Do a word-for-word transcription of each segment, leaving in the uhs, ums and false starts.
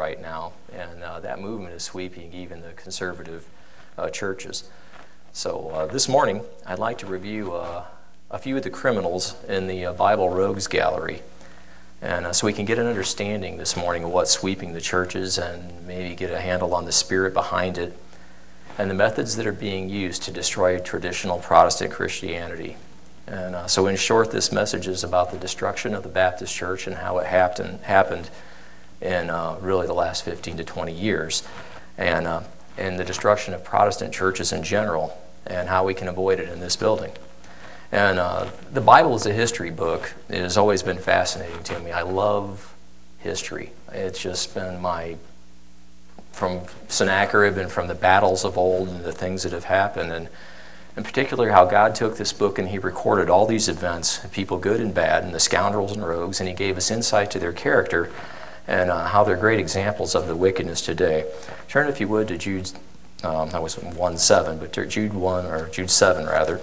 right now, and uh, that movement is sweeping even the conservative uh, churches. So uh, this morning, I'd like to review uh, a few of the criminals in the uh, Bible Rogues Gallery, and uh, so we can get an understanding this morning of what's sweeping the churches and maybe get a handle on the spirit behind it and the methods that are being used to destroy traditional Protestant Christianity. And uh, so in short, this message is about the destruction of the Baptist Church and how it happened, happened in uh, really the last fifteen to twenty years, and, uh, and the destruction of Protestant churches in general, and how we can avoid it in this building. And uh, the Bible is a history book. It has always been fascinating to me. I love history. It's just been my, from Sennacherib and from the battles of old and the things that have happened, and in particular how God took this book and he recorded all these events, people good and bad, and the scoundrels and rogues, and he gave us insight to their character and uh, how they're great examples of the wickedness today. Turn, if you would, to Jude, um, that was one seven, but to Jude one, or Jude seven rather.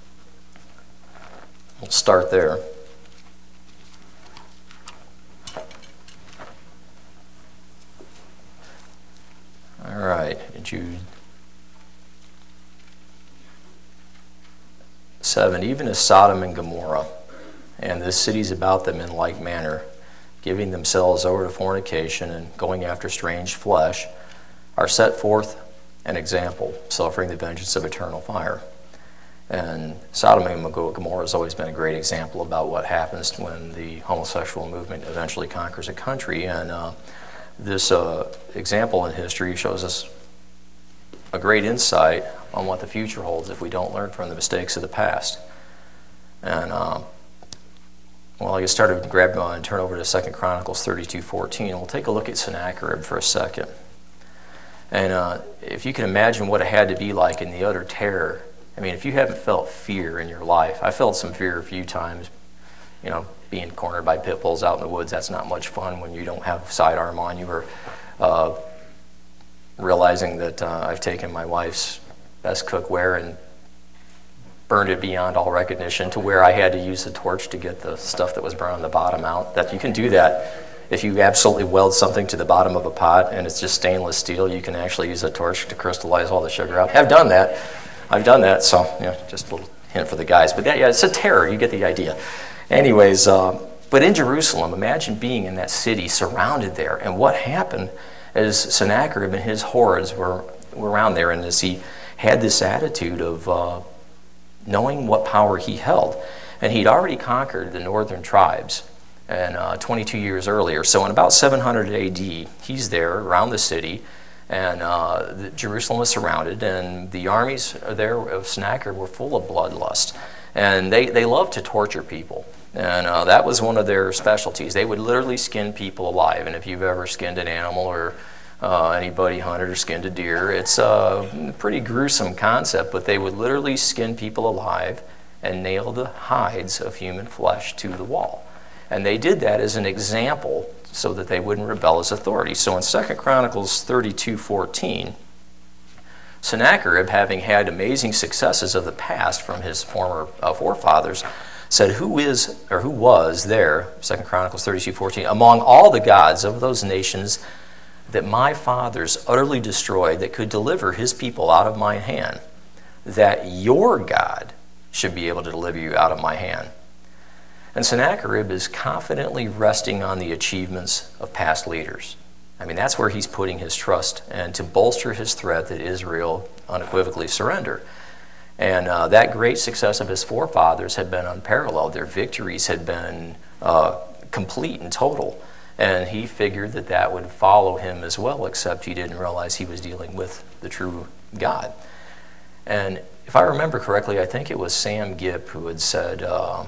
We'll start there. All right, Jude seven. Even as Sodom and Gomorrah, and the cities about them in like manner, giving themselves over to fornication and going after strange flesh, are set forth an example, suffering the vengeance of eternal fire. And Sodom and Gomorrah has always been a great example about what happens when the homosexual movement eventually conquers a country. And uh, this uh, example in history shows us a great insight on what the future holds if we don't learn from the mistakes of the past. And uh, well, I get started, grab uh, and turn over to Second Chronicles thirty-two fourteen. We'll take a look at Sennacherib for a second. And uh, if you can imagine what it had to be like in the utter terror. I mean, if you haven't felt fear in your life, I felt some fear a few times. You know, being cornered by pit bulls out in the woods, that's not much fun when you don't have sidearm on you, or uh, realizing that uh, I've taken my wife's best cookware and burned it beyond all recognition to where I had to use the torch to get the stuff that was burned on the bottom out. That you can do that. If you absolutely weld something to the bottom of a pot and it's just stainless steel, you can actually use a torch to crystallize all the sugar out. I've done that. I've done that, so you know, just a little hint for the guys. But that, yeah, it's a terror. You get the idea. Anyways, uh, but in Jerusalem, imagine being in that city, surrounded there, and what happened is Sennacherib and his hordes were, were around there, and as he had this attitude of uh, knowing what power he held, and he'd already conquered the northern tribes, and uh, twenty-two years earlier. So in about seven hundred A D, he's there around the city. And uh, the, Jerusalem was surrounded, and the armies there of Sennacherib were full of bloodlust. And they, they loved to torture people. And uh, that was one of their specialties. They would literally skin people alive. And if you've ever skinned an animal, or uh, anybody hunted or skinned a deer, it's a pretty gruesome concept, but they would literally skin people alive and nail the hides of human flesh to the wall. And they did that as an example so that they wouldn't rebel as authority. So in Second Chronicles thirty-two fourteen, Sennacherib, having had amazing successes of the past from his former uh, forefathers, said, "Who is or who was there?" Second Chronicles thirty-two fourteen, "among all the gods of those nations that my fathers utterly destroyed, that could deliver his people out of my hand, that your God should be able to deliver you out of my hand." And Sennacherib is confidently resting on the achievements of past leaders. I mean, that's where he's putting his trust, and to bolster his threat that Israel unequivocally surrender. And uh, that great success of his forefathers had been unparalleled. Their victories had been uh, complete and total. And he figured that that would follow him as well, except he didn't realize he was dealing with the true God. And if I remember correctly, I think it was Sam Gipp who had said, uh,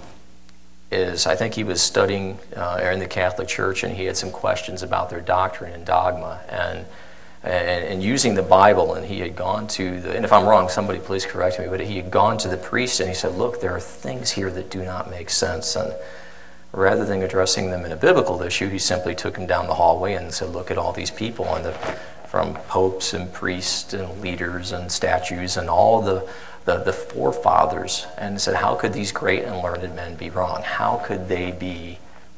is I think he was studying uh, in the Catholic Church, and he had some questions about their doctrine and dogma, and, and and using the Bible, and he had gone to the, and if I'm wrong, somebody please correct me, but he had gone to the priest and he said, "Look, there are things here that do not make sense." And rather than addressing them in a biblical issue, he simply took him down the hallway and said, "Look at all these people, and the, from popes and priests and leaders and statues and all the The, the forefathers," and said, "How could these great and learned men be wrong? How could they be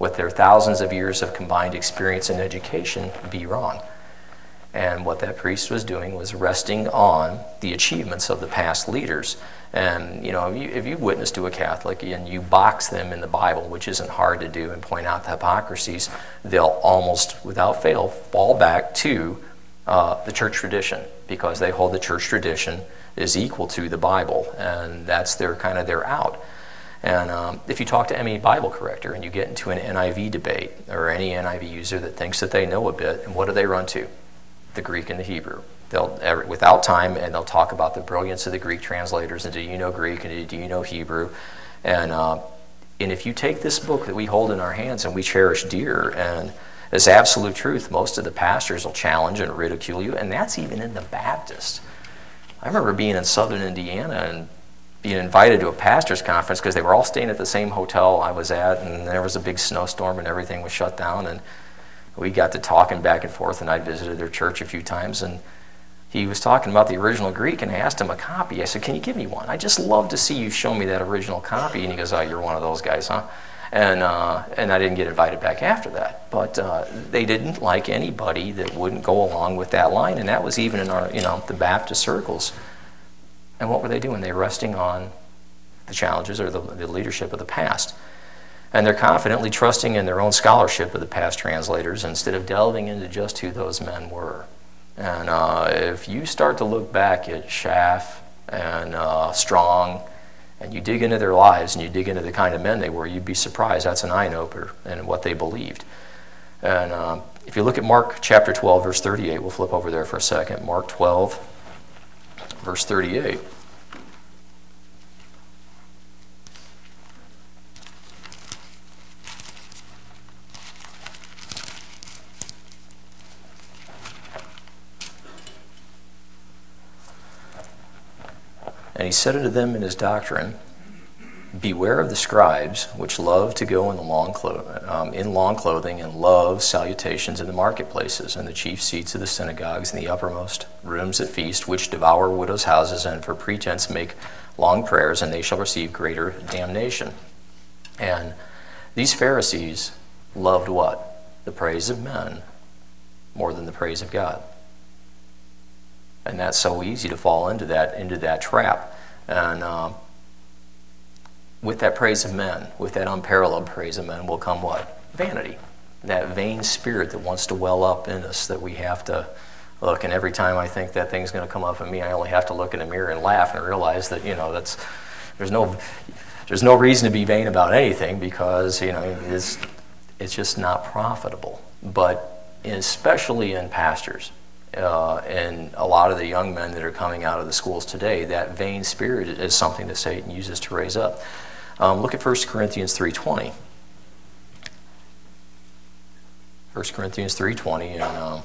with their thousands of years of combined experience and education, be wrong. And what that priest was doing was resting on the achievements of the past leaders. And, you know, if, you, if you witness to a Catholic and you box them in the Bible, which isn't hard to do, and point out the hypocrisies, they'll almost, without fail, fall back to uh, the church tradition, because they hold the church tradition is equal to the Bible, and that's their kind of their out. And um, if you talk to any Bible corrector and you get into an N I V debate, or any N I V user that thinks that they know a bit, and what do they run to? The Greek and the Hebrew. They'll, every, without time, and they'll talk about the brilliance of the Greek translators, and do you know Greek, and do you know Hebrew? And, uh, and if you take this book that we hold in our hands and we cherish dear, and as absolute truth, most of the pastors will challenge and ridicule you, and that's even in the Baptist. I remember being in southern Indiana and being invited to a pastor's conference because they were all staying at the same hotel I was at, and there was a big snowstorm and everything was shut down, and we got to talking back and forth, and I visited their church a few times, and he was talking about the original Greek, and I asked him a copy. I said, can you give me one? I just love to see you show me that original copy. And he goes, oh, you're one of those guys, huh? And uh, and I didn't get invited back after that. But uh, they didn't like anybody that wouldn't go along with that line, and that was even in our, you know, the Baptist circles. And what were they doing? They were resting on the challenges or the, the leadership of the past. And they're confidently trusting in their own scholarship of the past translators instead of delving into just who those men were. And uh, if you start to look back at Schaff and uh, Strong, and you dig into their lives and you dig into the kind of men they were, you'd be surprised. That's an eye-opener in what they believed. And uh, if you look at Mark chapter twelve, verse thirty-eight, we'll flip over there for a second. Mark twelve, verse thirty-eight. And he said unto them in his doctrine, beware of the scribes, which love to go in, the long clo- um, in long clothing, and love salutations in the marketplaces, and the chief seats of the synagogues, and the uppermost rooms at feast, which devour widows' houses, and for pretense make long prayers, and they shall receive greater damnation. And these Pharisees loved what? The praise of men more than the praise of God. And that's so easy to fall into that into that trap. And uh, with that praise of men, with that unparalleled praise of men, will come what? Vanity. That vain spirit that wants to well up in us, that we have to look. And every time I think that thing's going to come up in me, I only have to look in the mirror and laugh and realize that, you know, that's there's no there's no reason to be vain about anything, because, you know, it's it's just not profitable. But especially in pastors. Uh, and a lot of the young men that are coming out of the schools today, that vain spirit is something that Satan uses to raise up. Um, look at First Corinthians three twenty. First Corinthians three twenty, and um,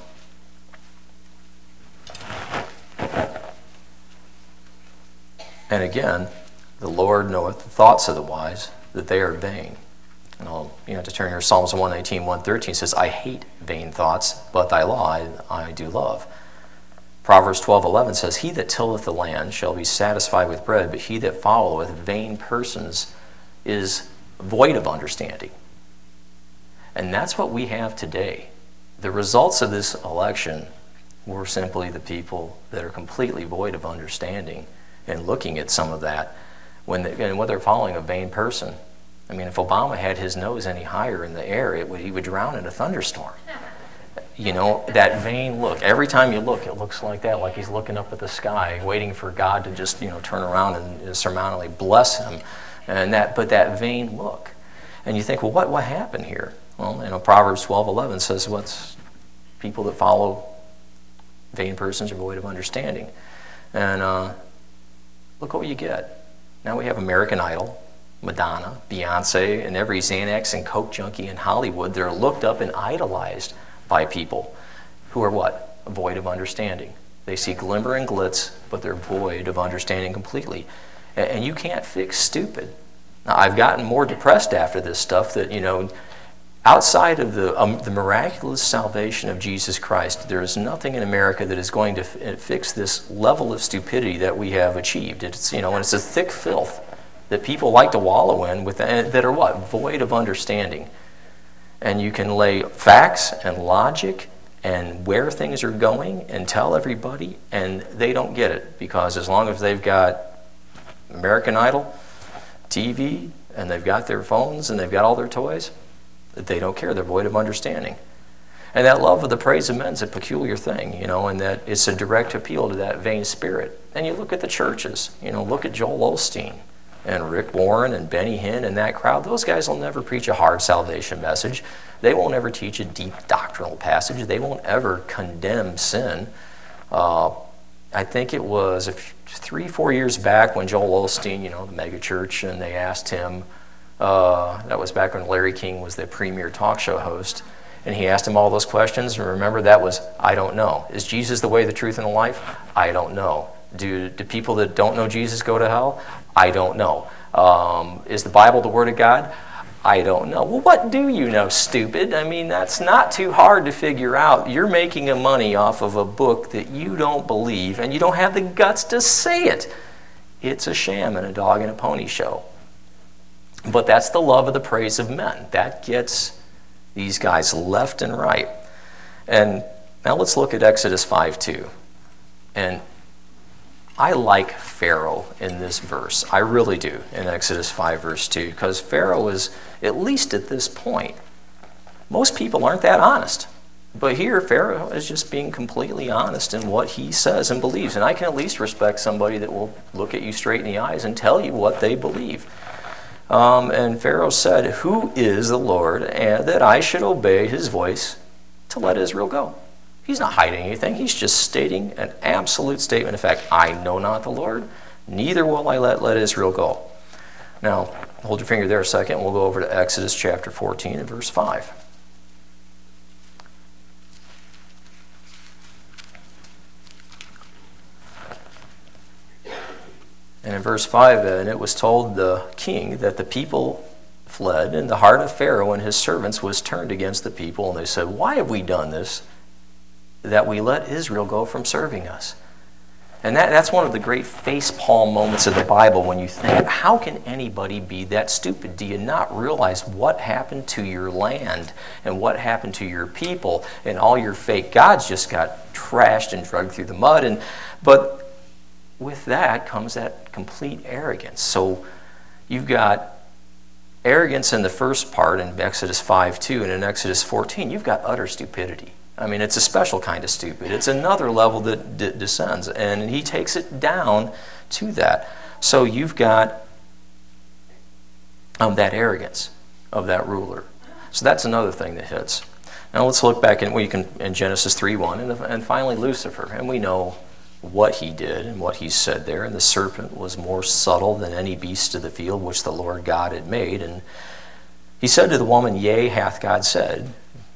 and again, the Lord knoweth the thoughts of the wise, that they are vain. And I'll, you have to turn here. Psalms one nineteen, one thirteen says, I hate vain thoughts, but thy law I, I do love. Proverbs twelve eleven says, he that tilleth the land shall be satisfied with bread, but he that followeth vain persons is void of understanding. And that's what we have today. The results of this election were simply the people that are completely void of understanding, and looking at some of that, when they, and what they're following a vain person. I mean, if Obama had his nose any higher in the air, it would, he would drown in a thunderstorm. You know, that vain look. Every time you look, it looks like that, like he's looking up at the sky, waiting for God to just, you know, turn around and surmountably bless him. And that, but that vain look. And you think, well, what, what happened here? Well, you know, Proverbs twelve eleven says, what's people that follow vain persons are void of understanding. And uh, look what you get. Now we have American Idol, Madonna, Beyonce, and every Xanax and Coke junkie in Hollywood. They're looked up and idolized by people who are what? Void of understanding. They see glimmer and glitz, but they're void of understanding completely. And you can't fix stupid. Now, I've gotten more depressed after this stuff that, you know, outside of the, um, the miraculous salvation of Jesus Christ, there is nothing in America that is going to f- fix this level of stupidity that we have achieved. It's, you know, and it's a thick filth that people like to wallow in with, that are what? Void of understanding. And you can lay facts and logic and where things are going and tell everybody, and they don't get it, because as long as they've got American Idol, T V, and they've got their phones and they've got all their toys, they don't care. They're void of understanding. And that love of the praise of men is a peculiar thing, you know, and that it's a direct appeal to that vain spirit. And you look at the churches, you know, look at Joel Osteen and Rick Warren and Benny Hinn and that crowd. Those guys will never preach a hard salvation message. They won't ever teach a deep doctrinal passage. They won't ever condemn sin. Uh, I think it was a few, three, four years back when Joel Osteen, you know, the mega church, and they asked him, uh, that was back when Larry King was the premier talk show host, and he asked him all those questions, and remember, that was, I don't know. Is Jesus the way, the truth, and the life? I don't know. Do, do people that don't know Jesus go to hell? I don't know. Um, is the Bible the Word of God? I don't know. Well, what do you know, stupid? I mean, that's not too hard to figure out. You're making a money off of a book that you don't believe, and you don't have the guts to say it. It's a sham and a dog and a pony show. But that's the love of the praise of men. That gets these guys left and right. And now let's look at Exodus five two. And I like Pharaoh in this verse. I really do, in Exodus five verse two, because Pharaoh is, at least at this point, most people aren't that honest. But here, Pharaoh is just being completely honest in what he says and believes. And I can at least respect somebody that will look at you straight in the eyes and tell you what they believe. Um, and Pharaoh said, "Who is the Lord, and that I should obey his voice to let Israel go?" He's not hiding anything. He's just stating an absolute statement of fact. I know not the Lord, neither will I let, let Israel go. Now, hold your finger there a second. We'll go over to Exodus chapter fourteen and verse five. And in verse five, and it was told the king that the people fled, and the heart of Pharaoh and his servants was turned against the people. And they said, "Why have we done this, that we let Israel go from serving us?" And that, that's one of the great facepalm moments of the Bible, when you think, how can anybody be that stupid? Do you not realize what happened to your land and what happened to your people, and all your fake gods just got trashed and dragged through the mud? And but with that comes that complete arrogance. So you've got arrogance in the first part in Exodus five two, and in Exodus fourteen, you've got utter stupidity. I mean, it's a special kind of stupid. It's another level that d- descends, and he takes it down to that. So you've got um, that arrogance of that ruler. So that's another thing that hits. Now let's look back in, we can, in Genesis three one, and, and finally Lucifer. And we know what he did and what he said there. And the serpent was more subtle than any beast of the field which the Lord God had made. And he said to the woman, "Yea, hath God said,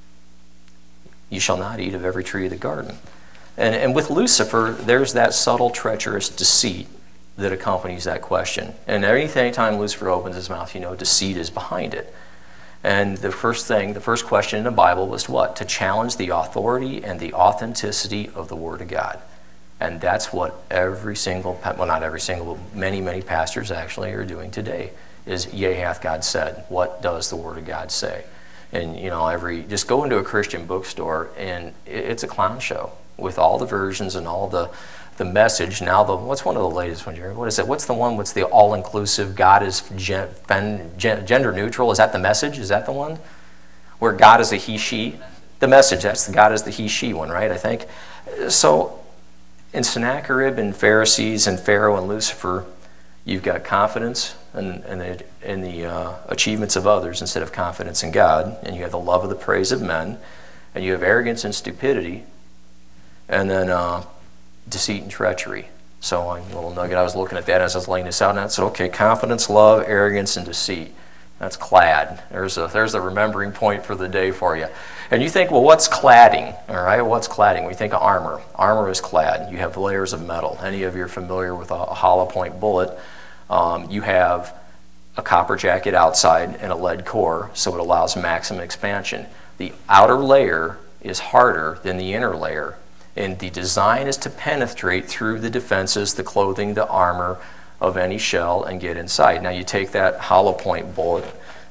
you shall not eat of every tree of the garden." And, and with Lucifer, there's that subtle, treacherous deceit that accompanies that question. And any time Lucifer opens his mouth, you know deceit is behind it. And the first thing, the first question in the Bible was what? To challenge the authority and the authenticity of the Word of God. And that's what every single, well, not every single, but many, many pastors actually are doing today, is, "Yea, hath God said." What does the Word of God say? And, you know, every, just go into a Christian bookstore, and it's a clown show with all the versions and all the, the message. Now, the what's one of the latest ones, Jerry? What is it? What's the one? What's the all-inclusive, God is gen, gen, gender neutral? Is that the message? Is that the one? Where God is a he, she? The message, that's the God is the he, she one, right, I think? So, in Sennacherib and Pharisees and Pharaoh and Lucifer, you've got confidence in, in the, in the uh, achievements of others instead of confidence in God. And you have the love of the praise of men. And you have arrogance and stupidity. And then uh, deceit and treachery. So a little nugget, I was looking at that as I was laying this out, and I said, okay, confidence, love, arrogance, and deceit. That's clad. There's a there's the remembering point for the day for you. And you think, well, what's cladding? All right, what's cladding? We think of armor. Armor is clad. You have layers of metal. Any of you are familiar with a, a hollow point bullet? Um, you have a copper jacket outside and a lead core, so it allows maximum expansion. The outer layer is harder than the inner layer, and the design is to penetrate through the defenses, the clothing, the armor of any shell and get inside. Now you take that hollow point bullet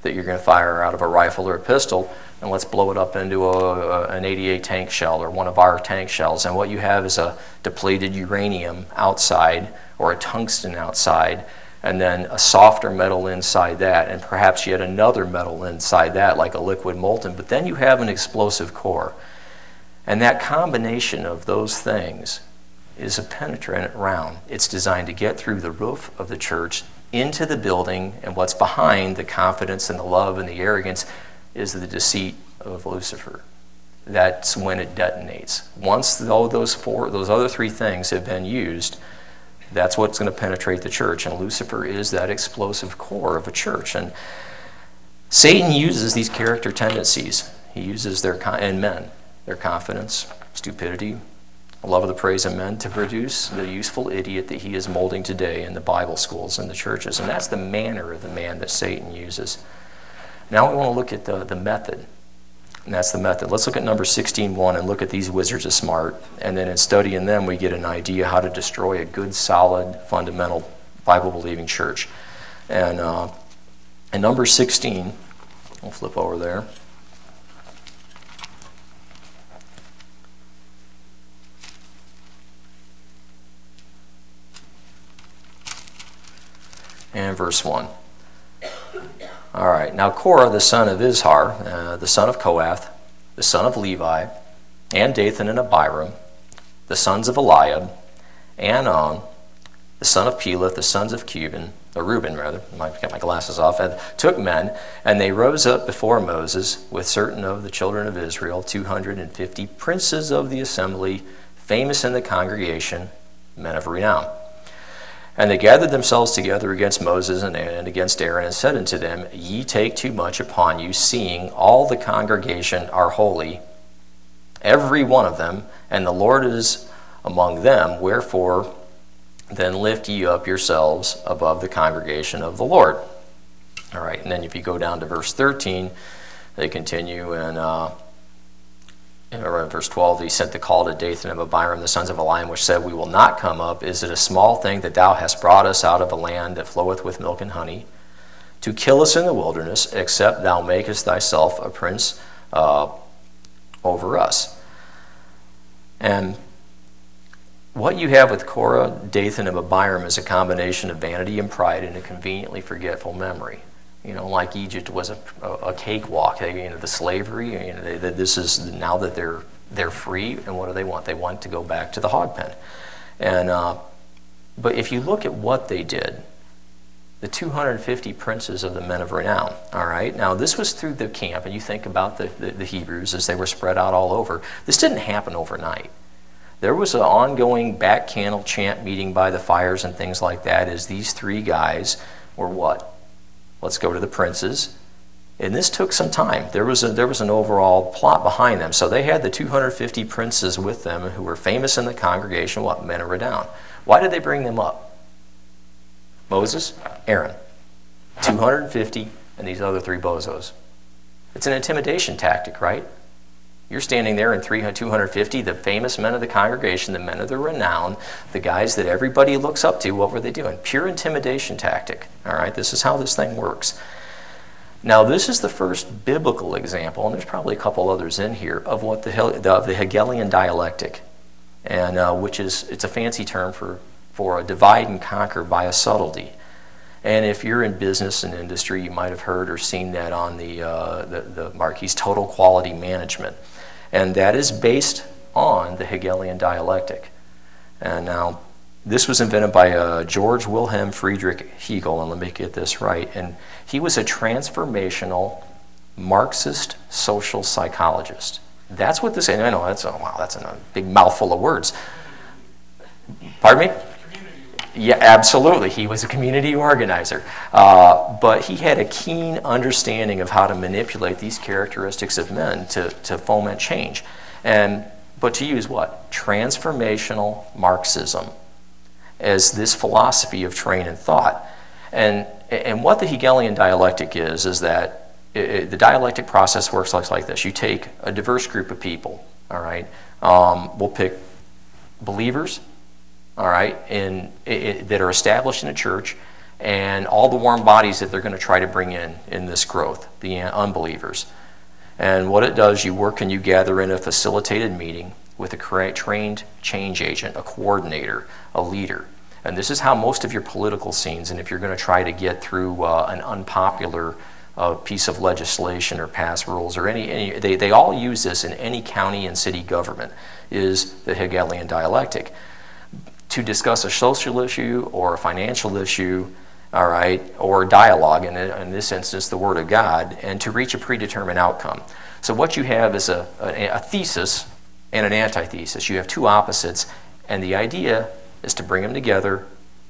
that you're going to fire out of a rifle or a pistol, and let's blow it up into a, a, an eighty-eight tank shell or one of our tank shells. And what you have is a depleted uranium outside or a tungsten outside, and then a softer metal inside that, and perhaps yet another metal inside that, like a liquid molten. But then you have an explosive core. And that combination of those things is a penetrant round. It's designed to get through the roof of the church into the building, and what's behind the confidence and the love and the arrogance is the deceit of Lucifer. That's when it detonates. Once though those four, those other three things have been used, that's what's going to penetrate the church. And Lucifer is that explosive core of a church. And Satan uses these character tendencies. He uses their in men, their confidence, stupidity, love of the praise of men, to produce the useful idiot that he is molding today in the Bible schools and the churches. And that's the manner of the man that Satan uses. Now we want to look at the, the method. And that's the method. Let's look at number sixteen one and look at these wizards of smart. And then in studying them, we get an idea how to destroy a good, solid, fundamental, Bible-believing church. And uh, in number sixteen, we'll flip over there. And verse one. All right, now Korah, the son of Izhar, uh, the son of Kohath, the son of Levi, and Dathan and Abiram, the sons of Eliab, and On, the son of Peleth, the sons of Cuban, or Reuben rather, I might get my glasses off, and took men, and they rose up before Moses with certain of the children of Israel, two hundred fifty princes of the assembly, famous in the congregation, men of renown. And they gathered themselves together against Moses and against Aaron, and said unto them, Ye take too much upon you, seeing all the congregation are holy, every one of them, and the Lord is among them. Wherefore then lift ye up yourselves above the congregation of the Lord. All right, and then if you go down to verse thirteen, they continue, and uh, in verse twelve, he sent the call to Dathan and Abiram, the sons of Eliam, which said, We will not come up. Is it a small thing that thou hast brought us out of a land that floweth with milk and honey, to kill us in the wilderness, except thou makest thyself a prince uh, over us? And what you have with Korah, Dathan, and Abiram is a combination of vanity and pride and a conveniently forgetful memory. You know, like Egypt was a, a cakewalk. They, you know, the slavery. You know, they, they, this is now that they're they're free, and what do they want? They want to go back to the hog pen. And uh, but if you look at what they did, the two hundred fifty princes of the men of renown. All right, now this was through the camp, and you think about the, the, the Hebrews as they were spread out all over. This didn't happen overnight. There was an ongoing back channel chant meeting by the fires and things like that. As these three guys were what? Let's go to the princes. And this took some time. There was a, there was an overall plot behind them. So they had the two hundred fifty princes with them who were famous in the congregation, what? Men of renown. Why did they bring them up? Moses, Aaron, two hundred fifty, and these other three bozos. It's an intimidation tactic, right? You're standing there in two hundred fifty, the famous men of the congregation, the men of the renown, the guys that everybody looks up to. What were they doing? Pure intimidation tactic. All right, this is how this thing works. Now, this is the first biblical example, and there's probably a couple others in here, of what the, the, the Hegelian dialectic, and uh, which is, it's a fancy term for, for a divide and conquer by a subtlety. And if you're in business and industry, you might have heard or seen that on the, uh, the, the Marquis Total Quality Management. And that is based on the Hegelian dialectic. And now, this was invented by uh, George Wilhelm Friedrich Hegel, and let me get this right. And he was a transformational Marxist social psychologist. That's what this is. I know, that's, oh, wow, that's a big mouthful of words. Pardon me? Yeah, absolutely. He was a community organizer. Uh, but he had a keen understanding of how to manipulate these characteristics of men to, to foment change. And but to use what? Transformational Marxism as this philosophy of train and thought. And, and what the Hegelian dialectic is, is that it, it, the dialectic process works like, like this. You take a diverse group of people, all right? Um, we'll pick believers, all right, in, it, that are established in a church, and all the warm bodies that they're going to try to bring in in this growth, the unbelievers. And what it does, you work and you gather in a facilitated meeting with a trained change agent, a coordinator, a leader. And this is how most of your political scenes, and if you're going to try to get through uh, an unpopular uh, piece of legislation or pass rules or any, any they, they all use this in any county and city government, is the Hegelian dialectic. To discuss a social issue or a financial issue, all right, or dialogue, in, in this instance, the Word of God, and to reach a predetermined outcome. So what you have is a, a, a thesis and an antithesis. You have two opposites, and the idea is to bring them together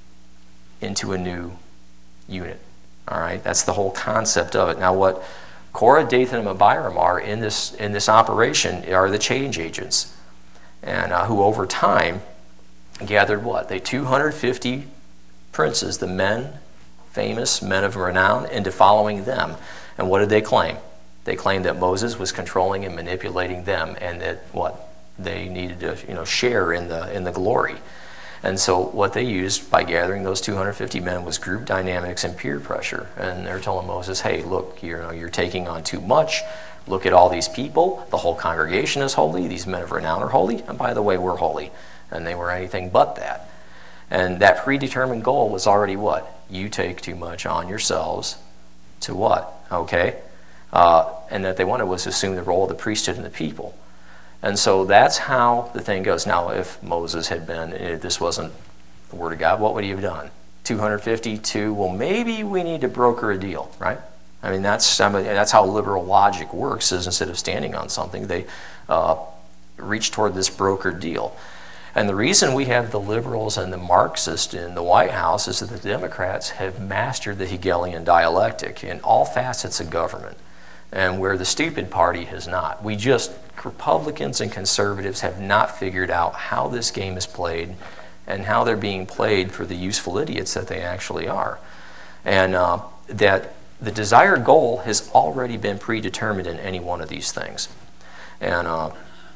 into a new unit. All right, that's the whole concept of it. Now, what Korah, Dathan, and Abiram are in this in this operation are the change agents, and uh, who over time gathered what? They two hundred fifty princes, the men, famous men of renown, into following them. And what did they claim? They claimed that Moses was controlling and manipulating them, and that what? They needed to, you know, share in the in the glory. And so what they used by gathering those two hundred fifty men was group dynamics and peer pressure. And they're telling Moses, hey, look, you know, you're taking on too much. Look at all these people. The whole congregation is holy. These men of renown are holy. And by the way, we're holy. And they were anything but that. And that predetermined goal was already what? You take too much on yourselves to what? Okay? Uh, and that they wanted was to assume the role of the priesthood and the people. And so that's how the thing goes. Now, if Moses had been, if this wasn't the Word of God, what would he have done? two hundred fifty-two, well, maybe we need to broker a deal, right? I mean, that's I mean, that's how liberal logic works, is instead of standing on something, they uh, reach toward this brokered deal. And the reason we have the liberals and the Marxists in the White House is that the Democrats have mastered the Hegelian dialectic in all facets of government, and where the stupid party has not. We just, Republicans and conservatives have not figured out how this game is played and how they're being played for the useful idiots that they actually are. And uh, that the desired goal has already been predetermined in any one of these things. And uh,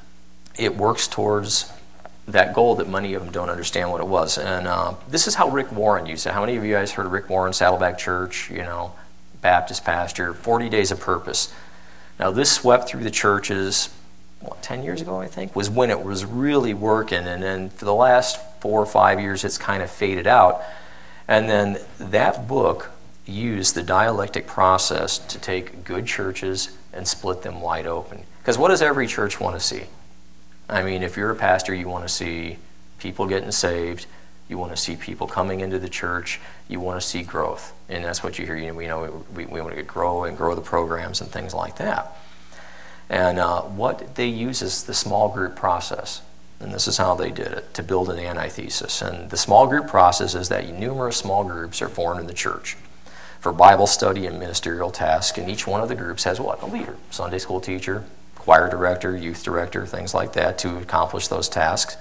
it works towards that goal that many of them don't understand what it was. And uh, this is how Rick Warren used it. How many of you guys heard of Rick Warren, Saddleback Church, you know, Baptist pastor, forty days of purpose. Now this swept through the churches, what, ten years ago, I think, was when it was really working. And then for the last four or five years, it's kind of faded out. And then that book used the dialectic process to take good churches and split them wide open. Because what does every church want to see? I mean, if you're a pastor, you want to see people getting saved. You want to see people coming into the church. You want to see growth. And that's what you hear. You know, we, know we, we want to grow and grow the programs and things like that. And uh, what they use is the small group process. And this is how they did it, to build an antithesis. And the small group process is that numerous small groups are formed in the church for Bible study and ministerial tasks. And each one of the groups has what? A leader, Sunday school teacher, choir director, youth director, things like that, to accomplish those tasks.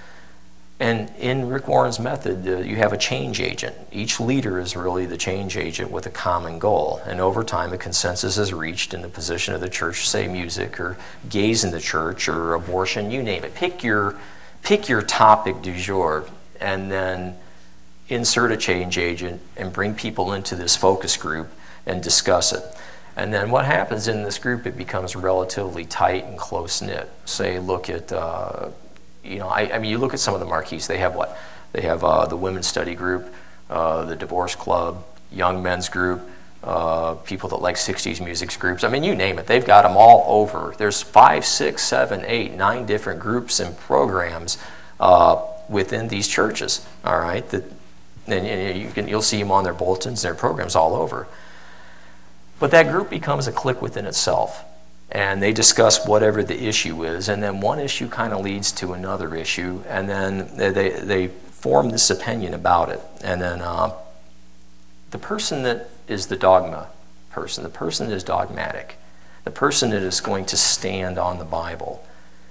And in Rick Warren's method, uh, you have a change agent. Each leader is really the change agent with a common goal. And over time, a consensus is reached in the position of the church, say music or gays in the church or abortion, you name it. Pick your, pick your topic du jour, and then insert a change agent and bring people into this focus group and discuss it. And then what happens in this group, it becomes relatively tight and close-knit. Say, look at, uh, you know, I, I mean, you look at some of the marquees. They have what? They have uh, the women's study group, uh, the divorce club, young men's group, uh, people that like sixties music groups. I mean, you name it. They've got them all over. There's five, six, seven, eight, nine different groups and programs uh, within these churches, all right? That, and you can, you'll see them on their bulletins, their programs all over. But that group becomes a clique within itself, and they discuss whatever the issue is, and then one issue kind of leads to another issue, and then they, they, they form this opinion about it. And then uh, the person that is the dogma person, the person that is dogmatic, the person that is going to stand on the Bible,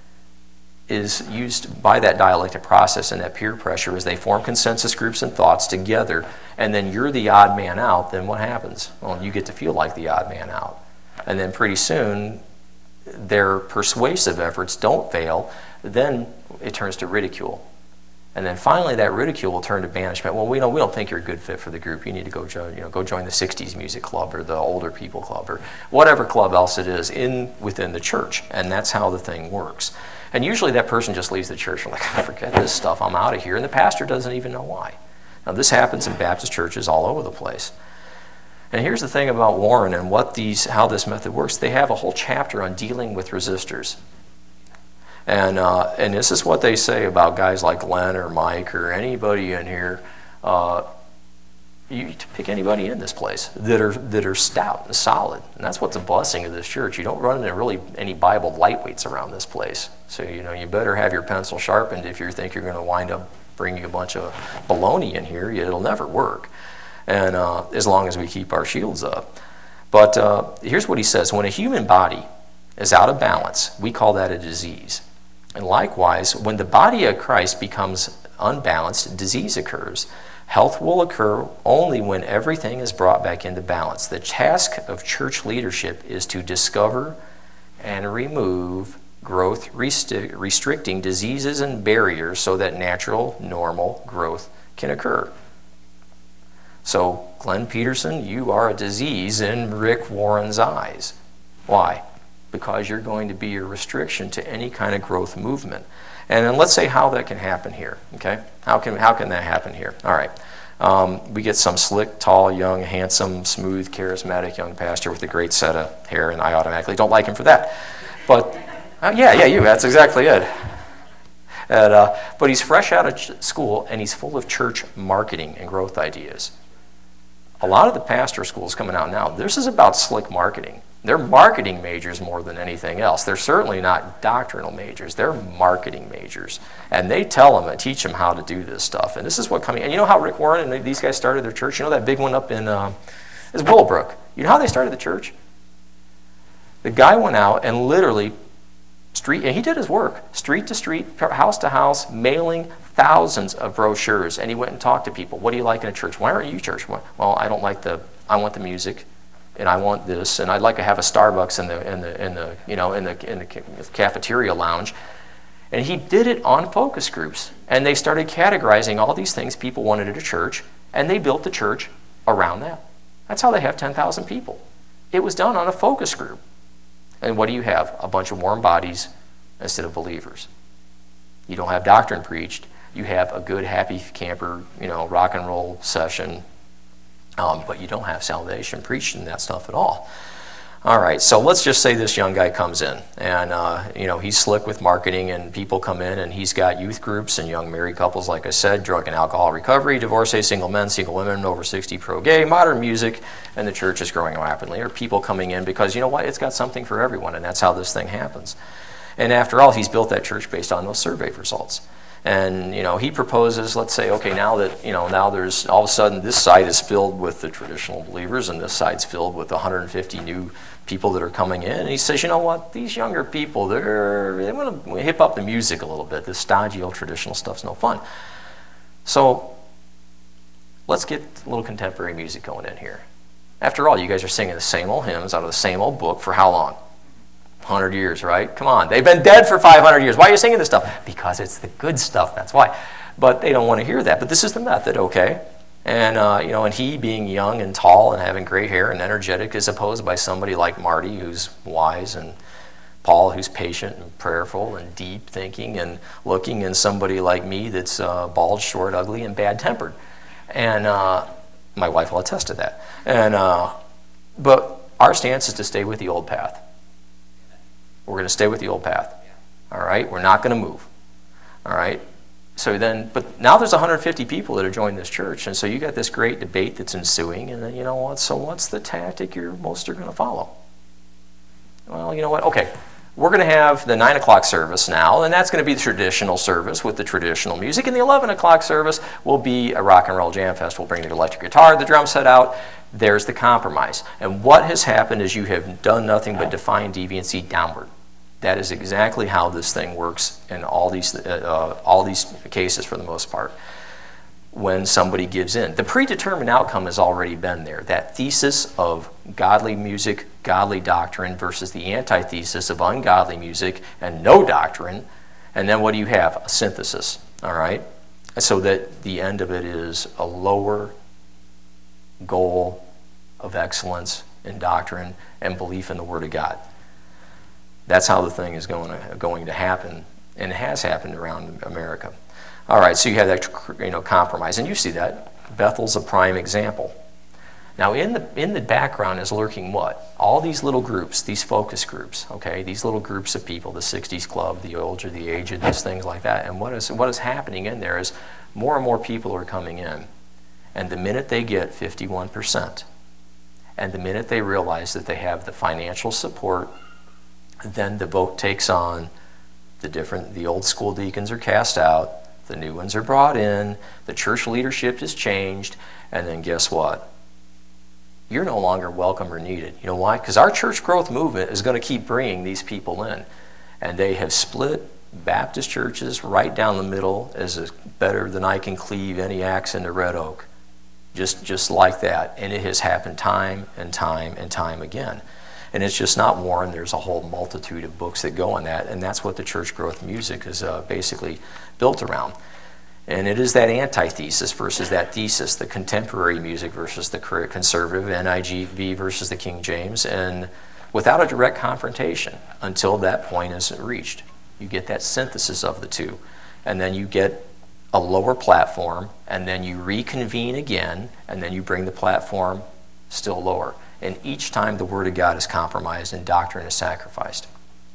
is used by that dialectic process and that peer pressure as they form consensus groups and thoughts together, and then you're the odd man out. Then what happens? Well, you get to feel like the odd man out. And then pretty soon, their persuasive efforts don't fail. Then it turns to ridicule. And then finally, that ridicule will turn to banishment. Well, we don't, we don't think you're a good fit for the group. You need to go join, you know, go join the sixties music club or the older people club or whatever club else it is in within the church. And that's how the thing works. And usually that person just leaves the church and like, forget this stuff, I'm out of here. And the pastor doesn't even know why. Now, this happens in Baptist churches all over the place. And here's the thing about Warren and what these, how this method works. They have a whole chapter on dealing with resistors. And uh, and this is what they say about guys like Glenn or Mike or anybody in here. Uh, you pick anybody in this place that are that are stout and solid, and that's what's a blessing of this church. You don't run into really any Bible lightweights around this place. So you know you better have your pencil sharpened if you think you're going to wind up bringing a bunch of baloney in here. It'll never work, and uh, as long as we keep our shields up. But uh, here's what he says: when a human body is out of balance, we call that a disease. And likewise, when the body of Christ becomes unbalanced, disease occurs. Health will occur only when everything is brought back into balance. The task of church leadership is to discover and remove growth restri- restricting diseases and barriers so that natural, normal growth can occur. So, Glenn Peterson, you are a disease in Rick Warren's eyes. Why? Because you're going to be a restriction to any kind of growth movement. And then let's say how that can happen here, okay? How can how can that happen here? All right. Um, we get some slick, tall, young, handsome, smooth, charismatic young pastor with a great set of hair, and I automatically don't like him for that. But, uh, yeah, yeah, you, that's exactly it. And, uh, but he's fresh out of ch- school, and he's full of church marketing and growth ideas. A lot of the pastor schools coming out now, this is about slick marketing. They're marketing majors more than anything else. They're certainly not doctrinal majors. They're marketing majors. And they tell them and teach them how to do this stuff. And this is what coming, and you know how Rick Warren and these guys started their church? You know that big one up in, uh, is Willowbrook. You know how they started the church? The guy went out and literally, street, and he did his work, street to street, house to house, mailing thousands of brochures. And he went and talked to people. What do you like in a church? Why aren't you church? Well, I don't like the, I want the music. And I want this, and I'd like to have a Starbucks in the in the in the you know in the in the cafeteria lounge. And he did it on focus groups, and they started categorizing all these things people wanted at a church, and they built the church around that. That's how they have ten thousand people. It was done on a focus group. And what do you have? A bunch of warm bodies instead of believers. You don't have doctrine preached. You have a good, happy camper, you know, rock and roll session. Um, but you don't have salvation preached in that stuff at all. All right, so let's just say this young guy comes in, and uh, you know he's slick with marketing, and people come in, and he's got youth groups and young married couples, like I said, drug and alcohol recovery, divorcees, single men, single women, over sixty, pro-gay, modern music, and the church is growing rapidly. Or people coming in because you know what, it's got something for everyone, and that's how this thing happens. And after all, he's built that church based on those survey results. And, you know, he proposes, let's say, okay, now that, you know, now there's, all of a sudden this side is filled with the traditional believers and this side's filled with one hundred fifty new people that are coming in. And he says, you know what, these younger people, they're, they want to hip up the music a little bit. This stodgy old traditional stuff's no fun. So let's get a little contemporary music going in here. After all, you guys are singing the same old hymns out of the same old book for how long? one hundred years, right? Come on. They've been dead for five hundred years. Why are you singing this stuff? Because it's the good stuff. That's why. But they don't want to hear that. But this is the method, okay? And, uh, you know, and he being young and tall and having gray hair and energetic is opposed by somebody like Marty, who's wise, and Paul, who's patient and prayerful and deep thinking and looking, and somebody like me that's uh, bald, short, ugly, and bad-tempered. And uh, my wife will attest to that. And uh, but our stance is to stay with the old path. We're going to stay with the old path. All right? We're not going to move. All right? So then, but now there's one hundred fifty people that have joined this church, and so you got this great debate that's ensuing, and then you know what? So what's the tactic you're most are going to follow? Well, you know what? Okay, we're going to have the nine o'clock service now, and that's going to be the traditional service with the traditional music, and the eleven o'clock service will be a rock and roll jam fest. We'll bring the electric guitar, the drum set out. There's the compromise. And what has happened is you have done nothing but define deviancy downward. That is exactly how this thing works in all these uh, all these cases for the most part. When somebody gives in, the predetermined outcome has already been there. That thesis of godly music, godly doctrine versus the antithesis of ungodly music and no doctrine. And then what do you have? A synthesis. All right. so that the end of it is a lower goal of excellence in doctrine and belief in the Word of God. That's how the thing is going to, going to happen, and it has happened around America. All right, so you have that, you know, compromise, and you see that. Bethel's a prime example. Now, in the in the background is lurking what? All these little groups, these focus groups, okay? These little groups of people, the sixties Club, the older, the aged, these things like that. And what is what is happening in there is more and more people are coming in. And the minute they get fifty-one percent, and the minute they realize that they have the financial support, then the vote takes on. The different, the old school deacons are cast out, the new ones are brought in, the church leadership is changed, and then guess what? You're no longer welcome or needed. You know why? Because our church growth movement is going to keep bringing these people in. And they have split Baptist churches right down the middle as a, better than I can cleave any axe into red oak. Just, just like that. And it has happened time and time and time again. And it's just not Warren. There's a whole multitude of books that go on that. And that's what the church growth music is uh, basically built around. And it is that antithesis versus that thesis, the contemporary music versus the conservative, N I V versus the King James, and without a direct confrontation until that point is reached. You get that synthesis of the two. And then you get a lower platform, and then you reconvene again, and then you bring the platform still lower. And each time the Word of God is compromised and doctrine is sacrificed.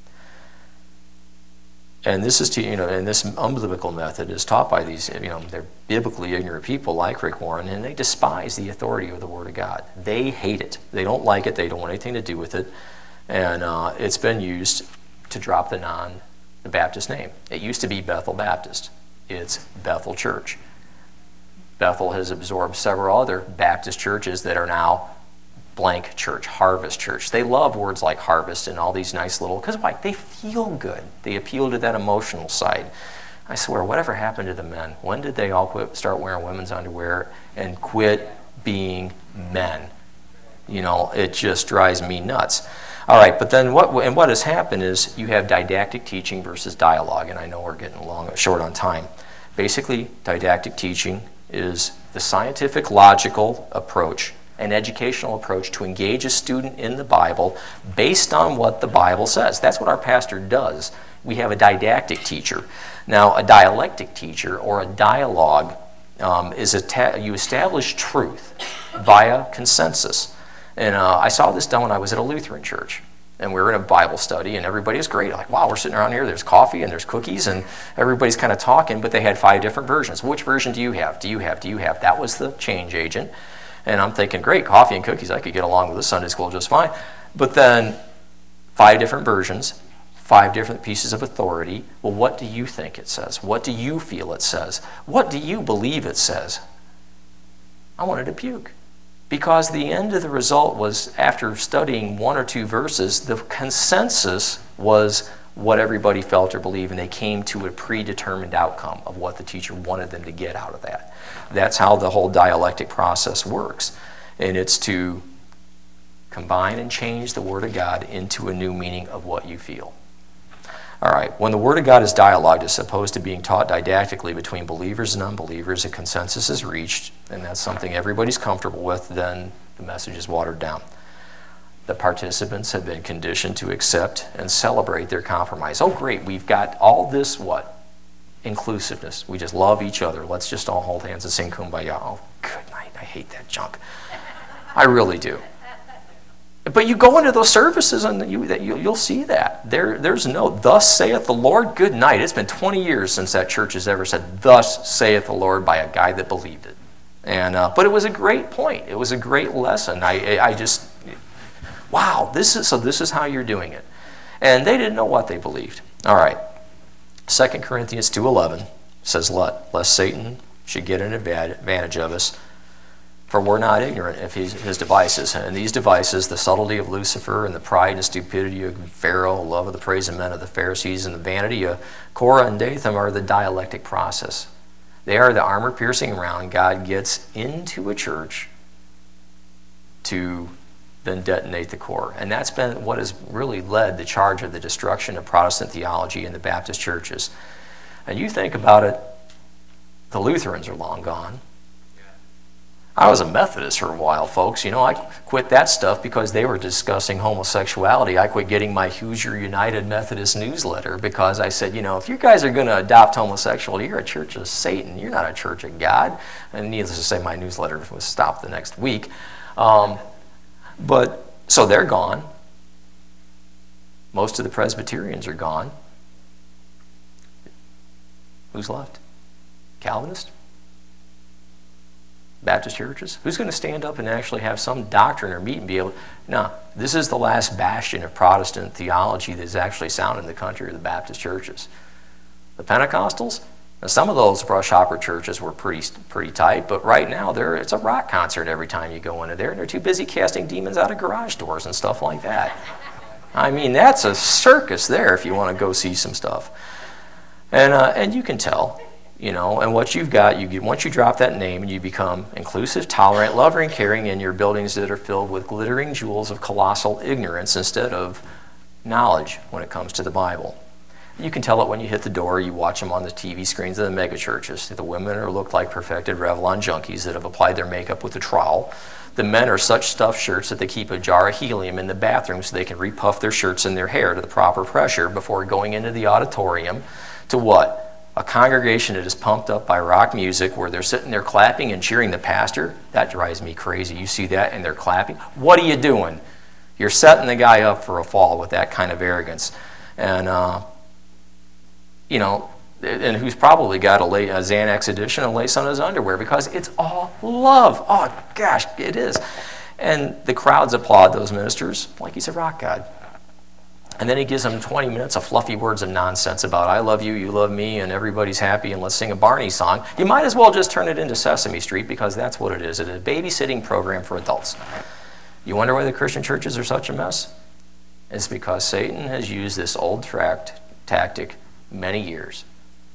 And this is to, you know, and this unbiblical method is taught by these, you know, they're biblically ignorant people like Rick Warren, and they despise the authority of the Word of God. They hate it. They don't like it. They don't want anything to do with it. And uh, it's been used to drop the non, the Baptist name. It used to be Bethel Baptist. It's Bethel Church. Bethel has absorbed several other Baptist churches that are now blank church, Harvest Church. They love words like harvest and all these nice little, because why? They feel good. They appeal to that emotional side. I swear, whatever happened to the men? When did they all quit, start wearing women's underwear and quit being men? You know, it just drives me nuts. All right, but then what, and what has happened is you have didactic teaching versus dialogue, and I know we're getting long, short on time. Basically, didactic teaching is the scientific, logical approach, an educational approach to engage a student in the Bible based on what the Bible says. That's what our pastor does. We have a didactic teacher. Now, a dialectic teacher or a dialogue um, is a ta- you establish truth via consensus. And uh, I saw this done when I was at a Lutheran church. And we were in a Bible study, and everybody was great. Like, wow, we're sitting around here, there's coffee and there's cookies, and everybody's kind of talking, but they had five different versions. Which version do you have? Do you have? Do you have? That was the change agent. And I'm thinking, great, coffee and cookies, I could get along with this Sunday school just fine. But then, five different versions, five different pieces of authority. Well, what do you think it says? What do you feel it says? What do you believe it says? I wanted to puke. Because the end of the result was, after studying one or two verses, the consensus was what everybody felt or believed, and they came to a predetermined outcome of what the teacher wanted them to get out of that. That's how the whole dialectic process works. And it's to combine and change the Word of God into a new meaning of what you feel. All right, when the Word of God is dialogued, as opposed to being taught didactically between believers and unbelievers, a consensus is reached, and that's something everybody's comfortable with, then the message is watered down. The participants have been conditioned to accept and celebrate their compromise. Oh, great, we've got all this, what? Inclusiveness. We just love each other. Let's just all hold hands and sing Kumbaya. Oh, good night. I hate that junk. I really do. But you go into those services and you, that you, you'll see that. There, there's no, thus saith the Lord, good night. It's been twenty years since that church has ever said, thus saith the Lord, by a guy that believed it. And uh, But it was a great point. It was a great lesson. I, I just, wow, this is, so this is how you're doing it. And they didn't know what they believed. All right. Second Corinthians two eleven says, Let, lest Satan should get an advantage of us, for we're not ignorant of his, his devices. And these devices, the subtlety of Lucifer and the pride and stupidity of Pharaoh, love of the praise of men of the Pharisees, and the vanity of Korah and Dathan are the dialectic process. They are the armor-piercing round God gets into a church to then detonate the core. And that's been what has really led the charge of the destruction of Protestant theology in the Baptist churches. And you think about it, The Lutherans are long gone. I was a Methodist for a while, folks. You know, I quit that stuff because they were discussing homosexuality. I quit getting my Hoosier United Methodist newsletter because I said, you know, if you guys are going to adopt homosexuality, you're a church of Satan. You're not a church of God. And needless to say, my newsletter was stopped the next week. Um, but, so they're gone. Most of the Presbyterians are gone. Who's left? Calvinist? Baptist churches? Who's going to stand up and actually have some doctrine or meet and be able? No, this is the last bastion of Protestant theology that is actually sound in the country of the Baptist churches. The Pentecostals? Now, some of those brush hopper churches were pretty pretty tight, but right now they're, it's a rock concert every time you go into there, and they're too busy casting demons out of garage doors and stuff like that. I mean, that's a circus there if you want to go see some stuff. And uh, and you can tell. You know, and what you've got, you get, once you drop that name and you become inclusive, tolerant, loving, caring in your buildings that are filled with glittering jewels of colossal ignorance instead of knowledge when it comes to the Bible. You can tell it when you hit the door, you watch them on the T V screens of the mega churches. The women are look like perfected Revlon junkies that have applied their makeup with a trowel. The men are such stuffed shirts that they keep a jar of helium in the bathroom so they can repuff their shirts and their hair to the proper pressure before going into the auditorium to what? A congregation that is pumped up by rock music where they're sitting there clapping and cheering the pastor. That drives me crazy. You see that and they're clapping. What are you doing? You're setting the guy up for a fall with that kind of arrogance. And, uh, you know, and who's probably got a, lay, a Xanax addiction and lace on his underwear because it's all love. Oh, gosh, it is. And the crowds applaud those ministers like he's a rock god. And then he gives them twenty minutes of fluffy words of nonsense about I love you, you love me, and everybody's happy, and let's sing a Barney song. You might as well just turn it into Sesame Street because that's what it is. It's a babysitting program for adults. You wonder why the Christian churches are such a mess? It's because Satan has used this old tract tactic many years.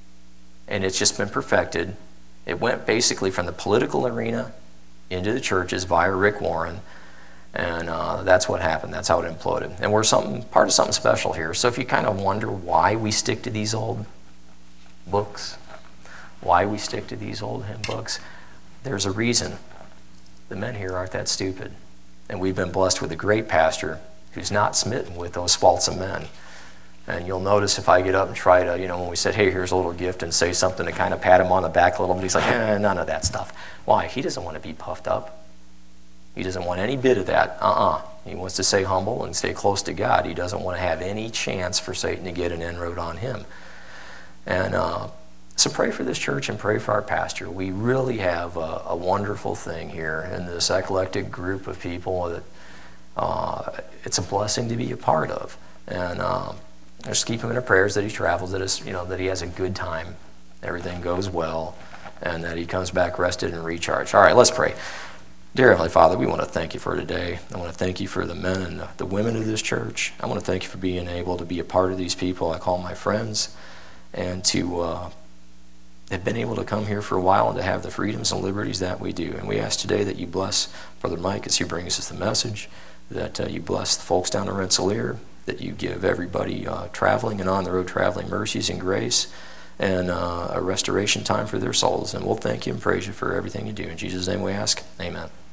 And it's just been perfected. It went basically from the political arena into the churches via Rick Warren. And uh, that's what happened. That's how it imploded. And we're something part of something special here. So if you kind of wonder why we stick to these old books, why we stick to these old hymn books, there's a reason. The men here aren't that stupid. And we've been blessed with a great pastor who's not smitten with those faults of men. And you'll notice if I get up and try to, you know, when we said, hey, here's a little gift and say something to kind of pat him on the back a little bit, he's like, eh, none of that stuff. Why? He doesn't want to be puffed up. He doesn't want any bit of that. Uh-uh. He wants to stay humble and stay close to God. He doesn't want to have any chance for Satan to get an inroad on him. And uh, so pray for this church and pray for our pastor. We really have a, a wonderful thing here in this eclectic group of people that uh, it's a blessing to be a part of. And uh, just keep him in our prayers that he travels, that, is, you know, that he has a good time, everything goes well, and that he comes back rested and recharged. All right, let's pray. Dear Heavenly Father, we want to thank you for today. I want to thank you for the men and the, the women of this church. I want to thank you for being able to be a part of these people I call my friends and to uh, have been able to come here for a while and to have the freedoms and liberties that we do. And we ask today that you bless Brother Mike as he brings us the message, that uh, you bless the folks down in Rensselaer, that you give everybody uh, traveling and on the road traveling mercies and grace and uh, a restoration time for their souls. And we'll thank you and praise you for everything you do. In Jesus' name we ask, amen.